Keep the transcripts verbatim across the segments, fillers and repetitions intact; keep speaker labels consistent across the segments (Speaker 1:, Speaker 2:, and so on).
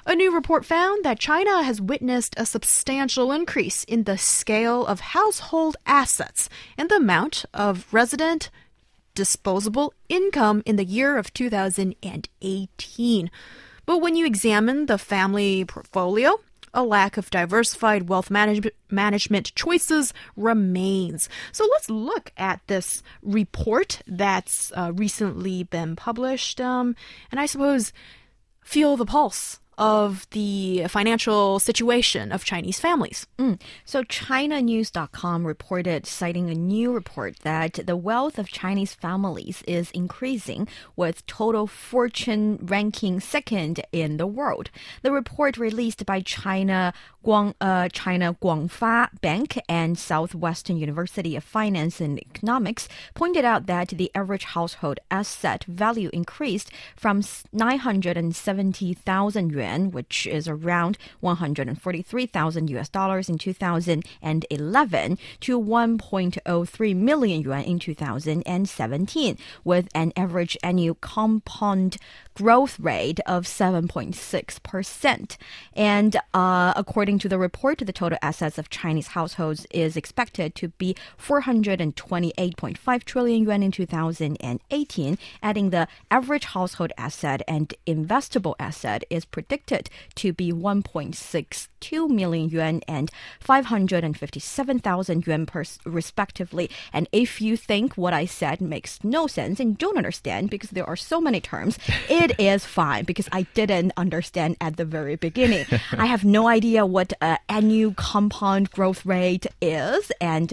Speaker 1: A new report found that China has witnessed a substantial increase in the scale of household assets and the amount of resident disposable income in the year of two thousand eighteen. But when you examine the family portfolio, a lack of diversified wealth manage- management choices remains. So let's look at this report that's uh, recently been published, um, and I suppose feel the pulse of the financial situation of Chinese families.
Speaker 2: Mm. So China News dot com reported, citing a new report, that the wealth of Chinese families is increasing, with total fortune ranking second in the world. The report, released by China Guang, uh, China Guangfa Bank and Southwestern University of Finance and Economics, pointed out that the average household asset value increased from nine hundred seventy thousand yuan, which is around one hundred forty-three thousand U S dollars in two thousand eleven, to one point zero three million yuan in two thousand seventeen, with an average annual compound growth rate of seven point six percent. And uh, according to the report, the total assets of Chinese households is expected to be four hundred twenty-eight point five trillion yuan in two thousand eighteen, adding the average household asset and investable asset is predicted to be one point six two million yuan and five hundred fifty-seven thousand yuan per respectively. And if you think what I said makes no sense and don't understand because there are so many terms, it is fine, because I didn't understand at the very beginning. I have no idea what uh, annual compound growth rate is, and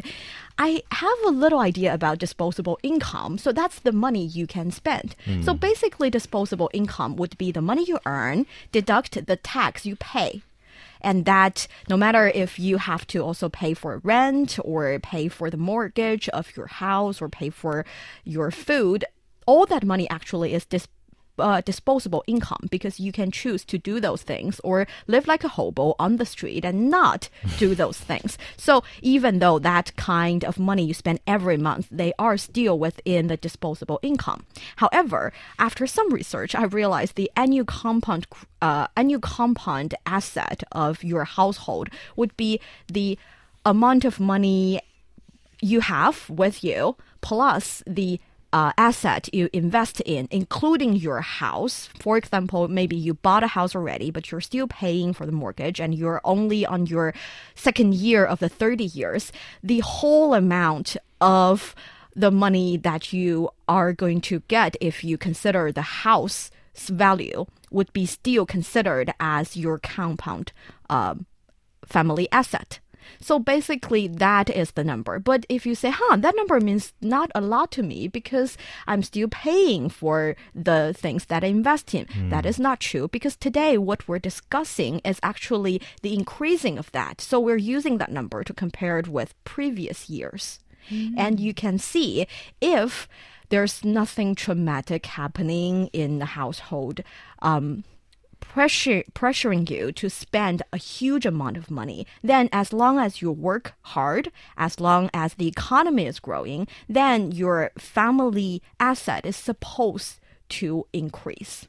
Speaker 2: I have a little idea about disposable income. So that's the money you can spend. Mm. So basically, disposable income would be the money you earn, deduct the tax you pay. And that no matter if you have to also pay for rent or pay for the mortgage of your house or pay for your food, all that money actually is disposable. Uh, disposable income, because you can choose to do those things or live like a hobo on the street and not do those things. So even though that kind of money you spend every month, they are still within the disposable income. However, after some research, I realized the annual compound uh, annual compound asset of your household would be the amount of money you have with you plus the Uh, asset you invest in, including your house. For example, maybe you bought a house already, but you're still paying for the mortgage and you're only on your second year of the thirty years. The whole amount of the money that you are going to get, if you consider the house's value, would be still considered as your compound um, family asset. So basically, that is the number. But if you say, huh, that number means not a lot to me because I'm still paying for the things that I invest in. Mm. That is not true, because today what we're discussing is actually the increasing of that. So we're using that number to compare it with previous years. Mm. And you can see if there's nothing traumatic happening in the household, um, Pressure, pressuring you to spend a huge amount of money, then as long as you work hard, as long as the economy is growing, then your family asset is supposed to increase.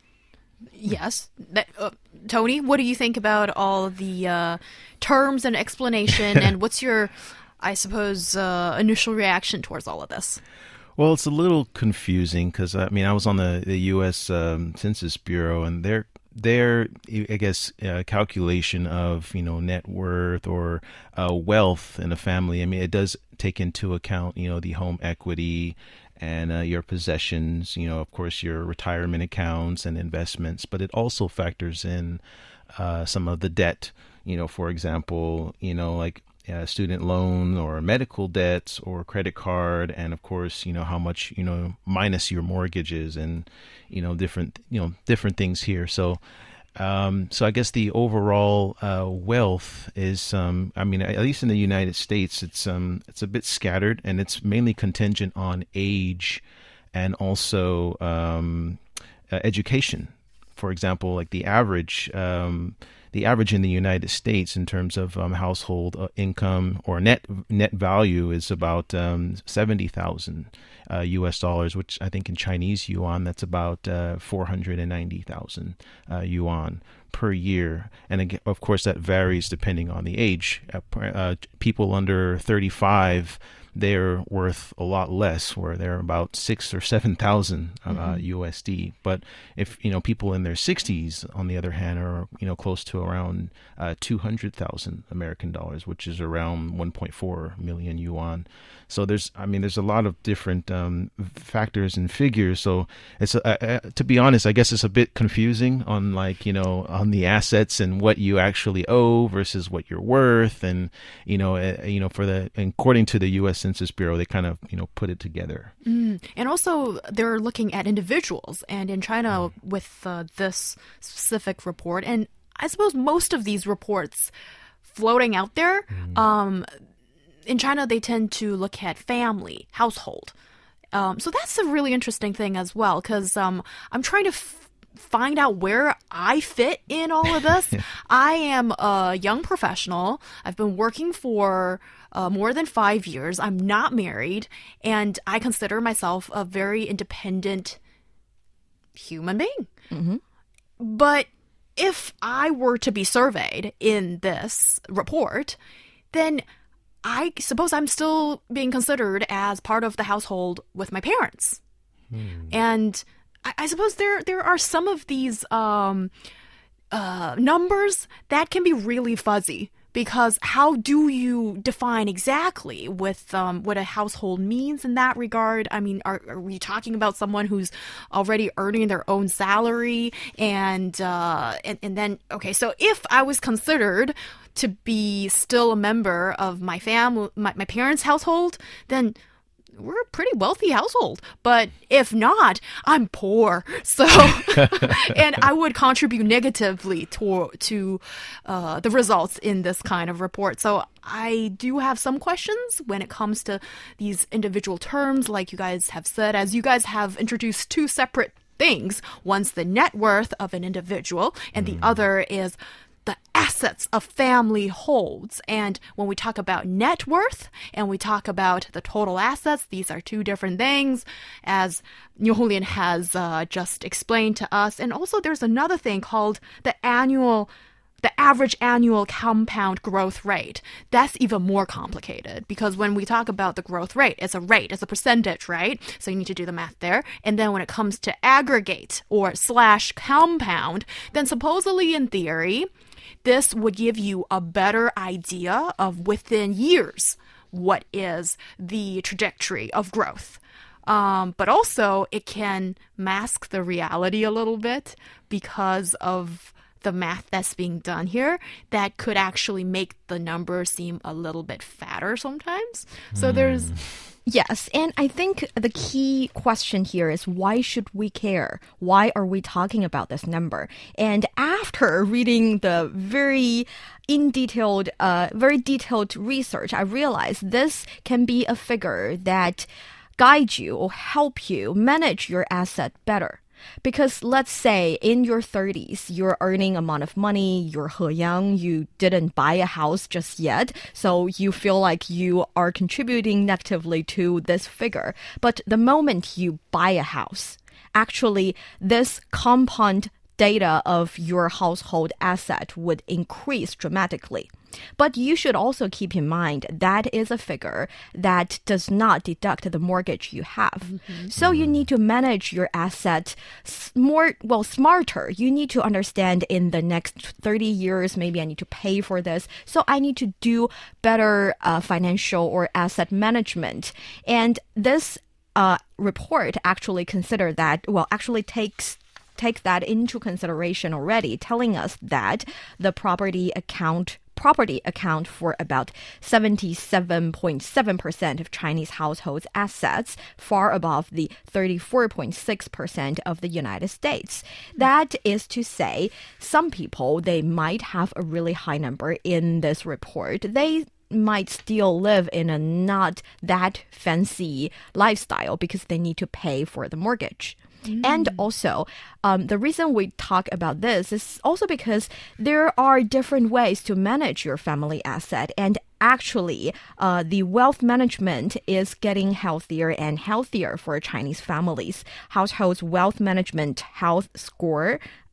Speaker 1: Yes. That, uh, Tony, what do you think about all of the uh, terms and explanation, and what's your, I suppose, uh, initial reaction towards all of this?
Speaker 3: Well, it's a little confusing because, I mean, I was on the, the U S Um, Census Bureau, and they're their, I guess, uh, calculation of, you know, net worth or uh, wealth in a family, I mean, it does take into account, you know, the home equity and uh, your possessions, you know, of course, your retirement accounts and investments, but it also factors in uh, some of the debt, you know, for example, you know, like uh, student loan or medical debts or credit card, and of course, you know, how much, you know, minus your mortgages and, you know, different, you know, different things here. So, um, so I guess the overall uh, wealth is, um, I mean, at least in the United States, it's um, it's a bit scattered, and it's mainly contingent on age and also um, uh, education. For example, like the average. Um, The average in the United States in terms of um, household uh, income or net net value is about um, seventy thousand uh, U S dollars, which I think in Chinese yuan, that's about uh, four hundred ninety thousand uh, yuan per year. And again, of course, that varies depending on the age. Uh, uh, people under thirty-five, they're worth a lot less, where they're about six or seven thousand uh, mm-hmm. U S D. But if you know people in their sixties, on the other hand, are you know close to around uh, two hundred thousand American dollars, which is around one point four million yuan. So there's, I mean, there's a lot of different um, factors and figures. So it's, uh, uh, to be honest, I guess it's a bit confusing on like, you know, on the assets and what you actually owe versus what you're worth. And, you know, uh, you know, for the, according to the U S Census Bureau, they kind of, you know, put it together.
Speaker 1: Mm. And also they're looking at individuals, and in China mm. with uh, this specific report, and I suppose most of these reports floating out there, mm. um, in China, they tend to look at family, household. Um, so that's a really interesting thing as well, because um, I'm trying to f- find out where I fit in all of this. I am a young professional. I've been working for uh, more than five years. I'm not married, and I consider myself a very independent human being. Mm-hmm. But if I were to be surveyed in this report, then I suppose I'm still being considered as part of the household with my parents. Hmm. And I, I suppose there there are some of these um, uh, numbers that can be really fuzzy, because how do you define exactly with um, what a household means in that regard? I mean, are, are we talking about someone who's already earning their own salary? And, uh, and, and then, okay, so if I was considered to be still a member of my family, my, my parents' household, then we're a pretty wealthy household. But if not, I'm poor. So, and I would contribute negatively to, to uh, the results in this kind of report. So I do have some questions when it comes to these individual terms, like you guys have said, as you guys have introduced two separate things. One's the net worth of an individual, and the mm. other is the assets a family holds. And when we talk about net worth and we talk about the total assets, these are two different things, as Niu Honglin has uh, just explained to us. And also there's another thing called the annual the average annual compound growth rate. That's even more complicated, because when we talk about the growth rate, it's a rate, it's a percentage, right? So you need to do the math there. And then when it comes to aggregate or slash compound, then supposedly in theory, this would give you a better idea of within years what is the trajectory of growth. Um, but also it can mask the reality a little bit because of the math that's being done here that could actually make the number seem a little bit fatter sometimes. So mm. there's...
Speaker 2: Yes, and I think the key question here is, why should we care? Why are we talking about this number? And after reading the very in detailed, uh, very detailed research, I realized this can be a figure that guides you or help you manage your asset better. Because let's say in your thirties, you're earning amount of money, you're he young, you didn't buy a house just yet, so you feel like you are contributing negatively to this figure. But the moment you buy a house, actually this compound data of your household asset would increase dramatically. But you should also keep in mind that is a figure that does not deduct the mortgage you have. Mm-hmm. So you need to manage your asset more, well, smarter. You need to understand in the next thirty years, maybe I need to pay for this. So I need to do better uh, financial or asset management. And this uh, report actually consider that, well, actually takes take that into consideration already, telling us that the property account property account for about seventy-seven point seven percent of Chinese households' assets, far above the thirty-four point six percent of the United States. That is to say, some people, they might have a really high number in this report. They might still live in a not that fancy lifestyle because they need to pay for the mortgage. Mm. And also, um, the reason we talk about this is also because there are different ways to manage your family asset. And actually, uh, the wealth management is getting healthier and healthier for Chinese families. Households' wealth management health score uh,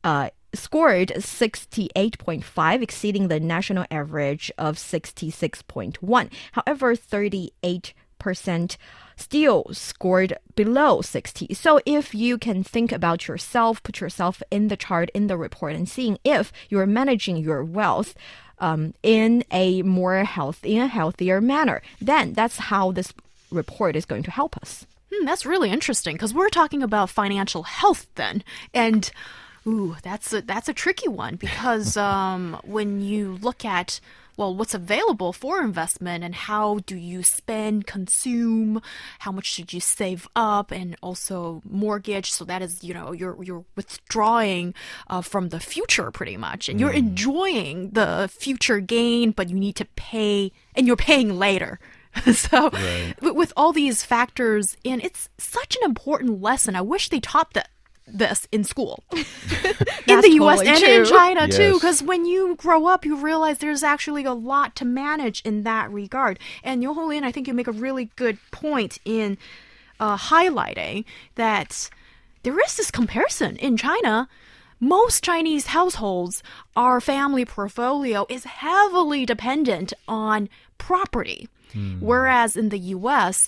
Speaker 2: scored sixty-eight point five, exceeding the national average of sixty-six point one. However, thirty-eight percent still scored below sixty. So if you can think about yourself, put yourself in the chart, in the report, and seeing if you're managing your wealth um, in a more healthy, in a healthier manner, then that's how this report is going to help us.
Speaker 1: Hmm, that's really interesting because we're talking about financial health then. And ooh, that's a, that's a tricky one because um, when you look at well, what's available for investment and how do you spend, consume, how much should you save up, and also mortgage. So that is, you know, you're you're withdrawing uh, from the future pretty much, and you're enjoying the future gain, but you need to pay, and you're paying later. So
Speaker 3: Right.
Speaker 1: with all these factors in, it's such an important lesson. I wish they taught that. This in school in
Speaker 2: That's
Speaker 1: the U S
Speaker 2: totally
Speaker 1: and
Speaker 2: true.
Speaker 1: in China too,
Speaker 3: Yes.
Speaker 1: because when you grow up you realize there's actually a lot to manage in that regard. And Yo Ho Lin, I think you make a really good point in uh, highlighting that there is this comparison in China. Most Chinese households, our family portfolio is heavily dependent on property, whereas in the U S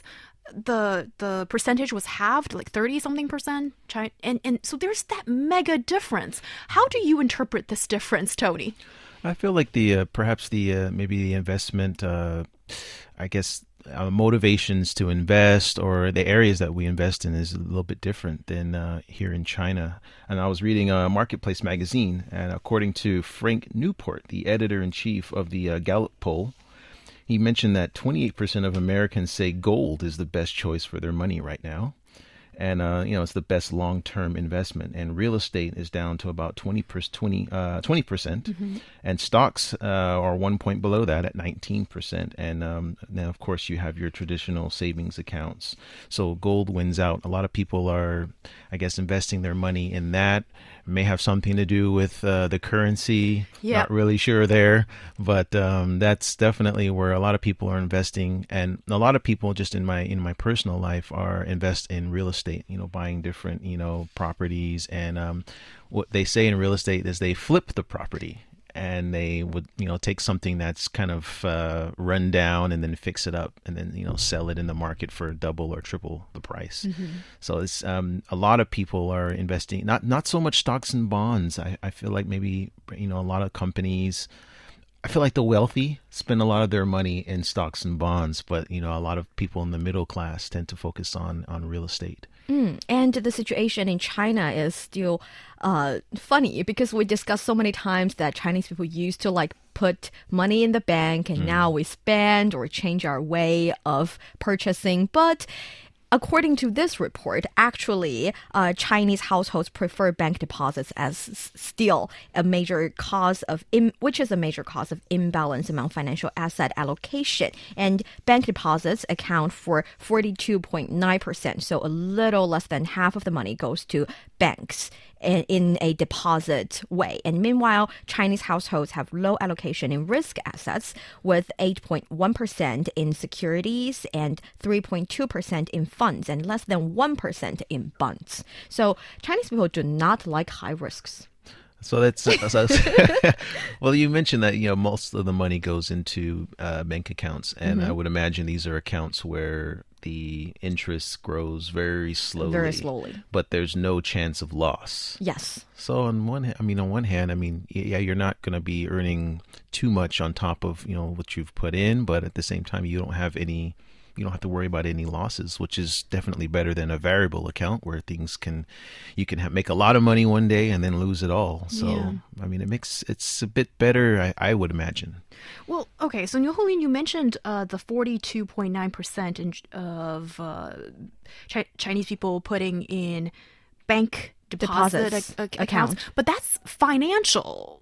Speaker 1: the the percentage was halved, like thirty something percent. China, and and so there's that mega difference. How do you interpret this difference, Tony?
Speaker 3: I feel like the uh, perhaps the uh, maybe the investment, uh, I guess, uh, motivations to invest or the areas that we invest in is a little bit different than uh, here in China. And I was reading a Marketplace magazine, and according to Frank Newport, the editor-in-chief of the uh, Gallup poll, he mentioned that twenty-eight percent of Americans say gold is the best choice for their money right now. And, uh, you know, it's the best long-term investment. And real estate is down to about twenty percent. twenty, uh, twenty percent. Mm-hmm. And stocks uh, are one point below that at nineteen percent. And um, then, of course, you have your traditional savings accounts. So gold wins out. A lot of people are, I guess, investing their money in that. May have something to do with uh, the currency.
Speaker 1: Yeah.
Speaker 3: Not really sure there, but um, that's definitely where a lot of people are investing, and a lot of people just in my in my personal life are invest in real estate. You know, buying different you know properties, and um, what they say in real estate is they flip the property. And they would, you know, take something that's kind of uh, run down and then fix it up and then, you know, sell it in the market for double or triple the price. Mm-hmm. So it's um, a lot of people are investing, not not so much stocks and bonds. I, I feel like maybe, you know, a lot of companies, I feel like the wealthy spend a lot of their money in stocks and bonds, but, you know, a lot of people in the middle class tend to focus on, on real estate.
Speaker 2: Mm, and the situation in China is still uh, funny because we discussed so many times that Chinese people used to like put money in the bank and mm. now we spend or change our way of purchasing. But according to this report, actually, uh, Chinese households prefer bank deposits as s- still a major cause of, Im- which is a major cause of imbalance among financial asset allocation. And bank deposits account for forty-two point nine percent, so a little less than half of the money goes to banks in, in a deposit way. And meanwhile, Chinese households have low allocation in risk assets with eight point one percent in securities and three point two percent in funds and less than one percent in bonds. So Chinese people do not like high risks.
Speaker 3: So that's, uh, so well, you mentioned that, you know, most of the money goes into uh, bank accounts. And mm-hmm. I would imagine these are accounts where the interest grows very slowly.
Speaker 2: Very slowly.
Speaker 3: But there's no chance of loss.
Speaker 2: Yes.
Speaker 3: So on one hand, I mean, on one hand, I mean, yeah, you're not going to be earning too much on top of, you know, what you've put in. But at the same time, you don't have any, you don't have to worry about any losses, which is definitely better than a variable account where things can, you can have, make a lot of money one day and then lose it all. So,
Speaker 1: yeah.
Speaker 3: I mean, it makes, it's a bit better, I, I would imagine.
Speaker 1: Well, okay, so Yo Ho Lin, you mentioned uh, the forty-two point nine percent in, of uh, Chi- Chinese people putting in bank deposit
Speaker 2: Deposits,
Speaker 1: ac- ac- accounts,
Speaker 2: account.
Speaker 1: but that's financial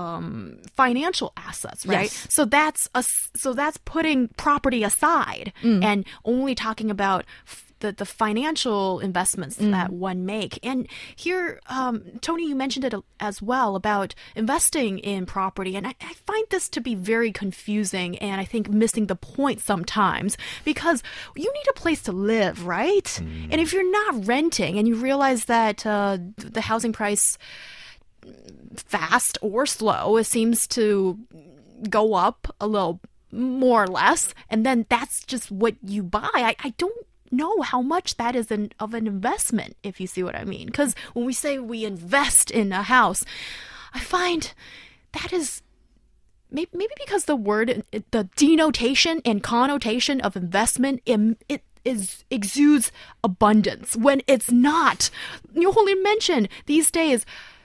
Speaker 1: um financial assets, right?
Speaker 2: Yes.
Speaker 1: So that's a, so that's putting property aside mm. and only talking about f- the the financial investments mm. that one make. And here, um, Tony, you mentioned it as well about investing in property, and I, I find this to be very confusing, and I think missing the point sometimes because you need a place to live, right? Mm. And if you're not renting, and you realize that uh, the housing price fast or slow. It seems to go up a little more or less, and then that's just what you buy. I, I don't know how much that is an, of an investment, if you see what I mean. Because when we say we invest in a house, I find that is maybe, maybe because the word, the denotation and connotation of investment, it is exudes abundance when it's not. You only mention these days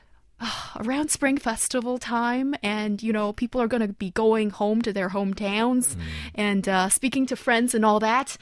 Speaker 1: around Spring Festival time, and you know, people are going to be going home to their hometowns mm. and uh, speaking to friends and all that.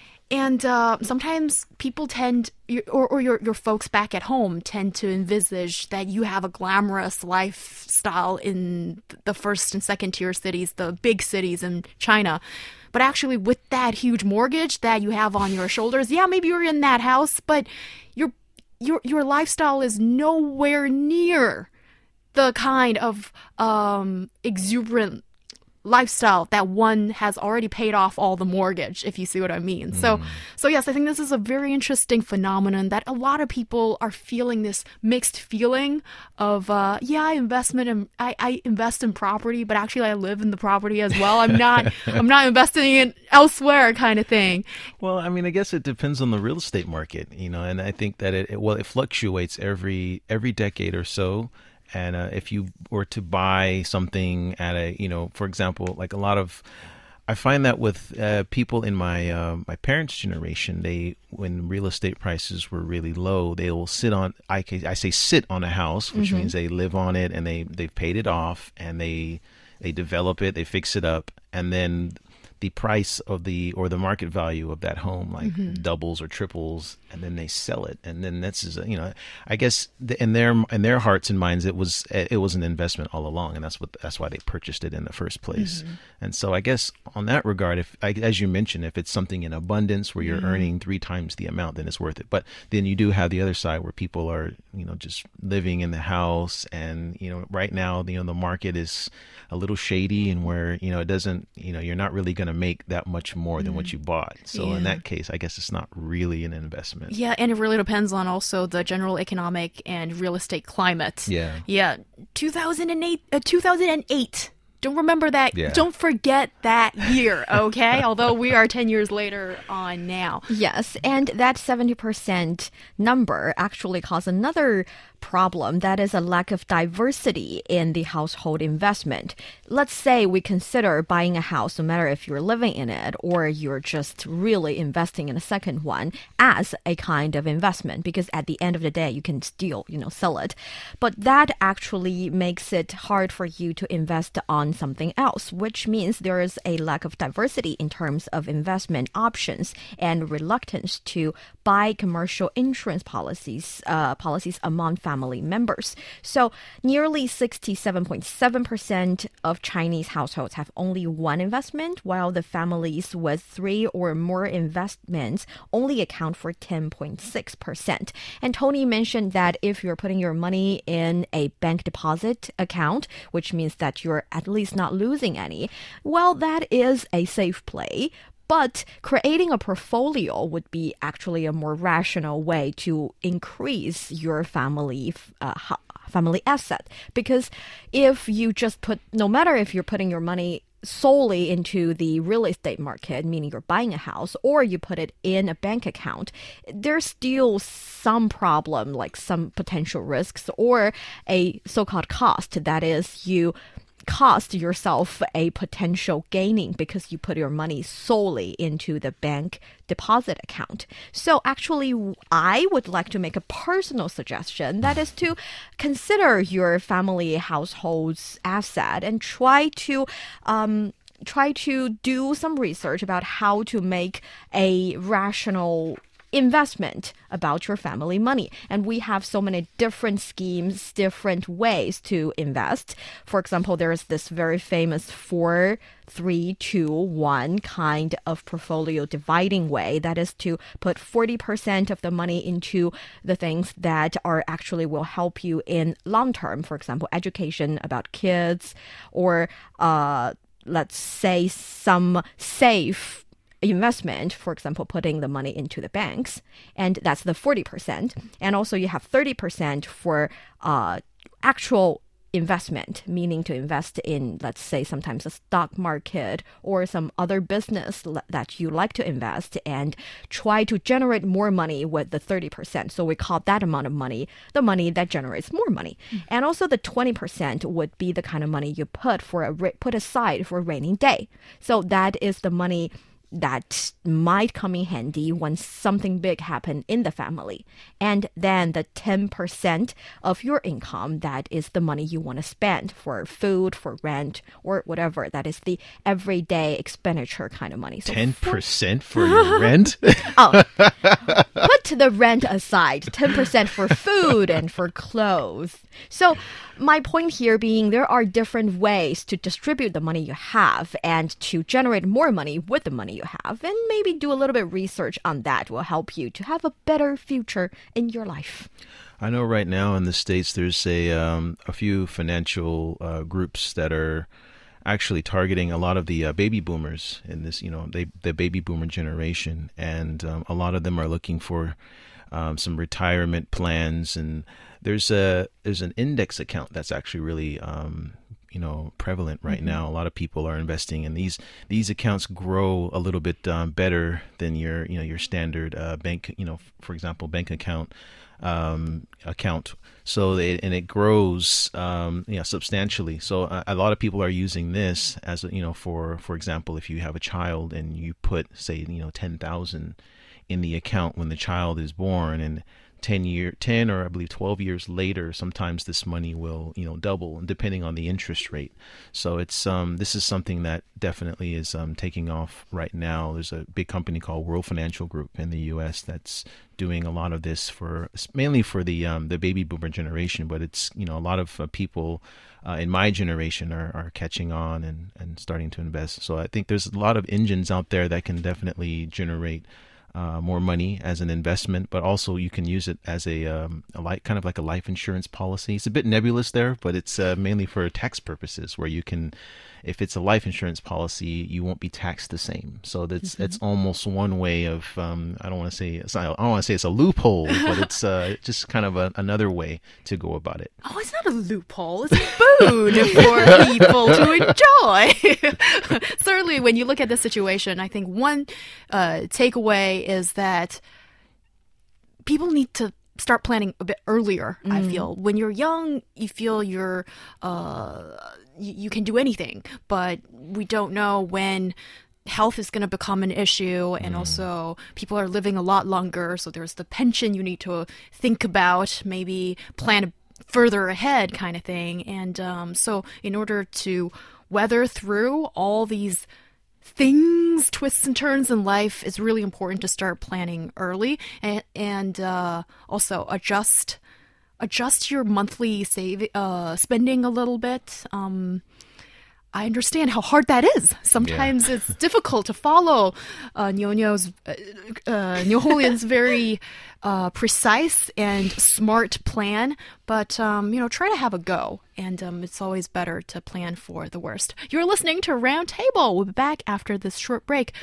Speaker 1: And uh, sometimes people tend, or, or your, your folks back at home tend to envisage that you have a glamorous lifestyle in the first and second tier cities, the big cities in China. But actually, with that huge mortgage that you have on your shoulders, yeah, maybe you're in that house, but your your your lifestyle is nowhere near the kind of um, exuberant lifestyle that one has already paid off all the mortgage, if you see what I mean. Mm. So, so yes, I think this is a very interesting phenomenon that a lot of people are feeling this mixed feeling of, uh, yeah, I investment in, I, I invest in property, but actually I live in the property as well. I'm not, I'm not investing in elsewhere kind of thing.
Speaker 3: Well, I mean, I guess it depends on the real estate market, you know, and I think that it, it well, it fluctuates every, every decade or so. And uh, if you were to buy something at a, you know, for example, like a lot of, I find that with uh, people in my uh, my parents' generation, they when real estate prices were really low, they will sit on, I, I say sit on a house, which mm-hmm. means they live on it and they, they've paid it off and they they develop it, they fix it up, and then the price of the or the market value of that home like mm-hmm. doubles or triples, and then they sell it, and then that's you know I guess in their in their hearts and minds it was it was an investment all along, and that's what that's why they purchased it in the first place. Mm-hmm. And so I guess on that regard, if as you mentioned, if it's something in abundance where you're mm-hmm. earning three times the amount, then it's worth it. But then you do have the other side where people are you know just living in the house, and you know right now you know the market is a little shady, and where you know it doesn't you know you're not really going to make that much more than mm. what you bought. So yeah. in that case, I guess it's not really an investment.
Speaker 1: Yeah, and it really depends on also the general economic and real estate climate.
Speaker 3: Yeah.
Speaker 1: Yeah. two thousand eight, uh, two thousand eight. Don't remember that.
Speaker 3: Yeah.
Speaker 1: Don't forget that year, okay? Although we are ten years later on now.
Speaker 2: Yes, and that seventy percent number actually caused another problem. That is a lack of diversity in the household investment. Let's say we consider buying a house, no matter if you're living in it or you're just really investing in a second one, as a kind of investment, because at the end of the day, you can still, you know, sell it. But that actually makes it hard for you to invest on something else, which means there is a lack of diversity in terms of investment options and reluctance to buy commercial insurance policies, uh, policies among family members. So nearly sixty-seven point seven percent of Chinese households have only one investment, while the families with three or more investments only account for ten point six percent. And Tony mentioned that if you're putting your money in a bank deposit account, which means that you're at least not losing any, well, that is a safe play. But creating a portfolio would be actually a more rational way to increase your family uh, family asset. Because if you just put, no matter if you're putting your money solely into the real estate market, meaning you're buying a house, or you put it in a bank account, there's still some problem, like some potential risks or a so-called cost. That is, you cost yourself a potential gaining because you put your money solely into the bank deposit account. So actually, I would like to make a personal suggestion, that is to consider your family household's asset and try to um, try to do some research about how to make a rational investment about your family money. And we have so many different schemes, different ways to invest. For example, there is this very famous four, three, two, one kind of portfolio dividing way. That is to put forty percent of the money into the things that are actually will help you in long term. For example, education about kids, or uh, let's say some safe investment, for example, putting the money into the banks, and that's the forty percent. And also you have thirty percent for uh, actual investment, meaning to invest in, let's say, sometimes a stock market or some other business that you like to invest and try to generate more money with the thirty percent. So we call that amount of money the money that generates more money. Mm-hmm. And also the twenty percent would be the kind of money you put for a put aside for a rainy day. So that is the money that might come in handy when something big happen in the family. And then the ten percent of your income, that is the money you want to spend for food, for rent, or whatever. That is the everyday expenditure kind of money.
Speaker 3: So ten percent for, for your rent?
Speaker 2: Oh, put the rent aside. ten percent for food and for clothes. So my point here being there are different ways to distribute the money you have and to generate more money with the money you have. And maybe do a little bit of research on that will help you to have a better future in your life.
Speaker 3: I know right now in the States there's a um, a few financial uh, groups that are actually targeting a lot of the uh, baby boomers in this, you know, they, the baby boomer generation. And um, a lot of them are looking for um, some retirement plans. And there's a there's an index account that's actually really um, you know prevalent right mm-hmm. now. A lot of people are investing in these. These accounts grow a little bit um, better than your you know your standard uh, bank. You know, for example, bank account um, account. So they, and it grows um, you know substantially. So a, a lot of people are using this as a, you know for for example, if you have a child and you put say you know ten thousand in the account when the child is born, and ten year, ten or I believe twelve years later, sometimes this money will, you know, double, and depending on the interest rate. So it's um, this is something that definitely is um, taking off right now. There's a big company called World Financial Group in the U S that's doing a lot of this for mainly for the um, the baby boomer generation, but it's you know a lot of uh, people uh, in my generation are, are catching on and, and starting to invest. So I think there's a lot of engines out there that can definitely generate Uh, more money as an investment, but also you can use it as a, um, a li- kind of like a life insurance policy. It's a bit nebulous there, but it's uh, mainly for tax purposes, where you can, if it's a life insurance policy, you won't be taxed the same. So that's mm-hmm. it's almost one way of um, I don't want to say it's not, I don't want to say it's a loophole, but it's uh, just kind of a, another way to go about it.
Speaker 1: Oh, it's not a loophole. It's food for people to enjoy. Certainly, when you look at this situation, I think one uh, takeaway is that people need to start planning a bit earlier. Mm. I feel when you're young, you feel you're uh, you, you can do anything, but we don't know when health is going to become an issue, and mm. also people are living a lot longer. So there's the pension you need to think about, maybe plan further ahead, kind of thing. And um, so in order to weather through all these things, twists and turns in life, it's really important to start planning early, and, and uh, also adjust adjust your monthly save uh, spending a little bit. Um, I understand how hard that is. Sometimes yeah. it's difficult to follow uh, Nyo-Nyo's, uh, uh, Nyo Holian's very uh, precise and smart plan. But, um, you know, try to have a go. And um, it's always better to plan for the worst. You're listening to Round Table. We'll be back after this short break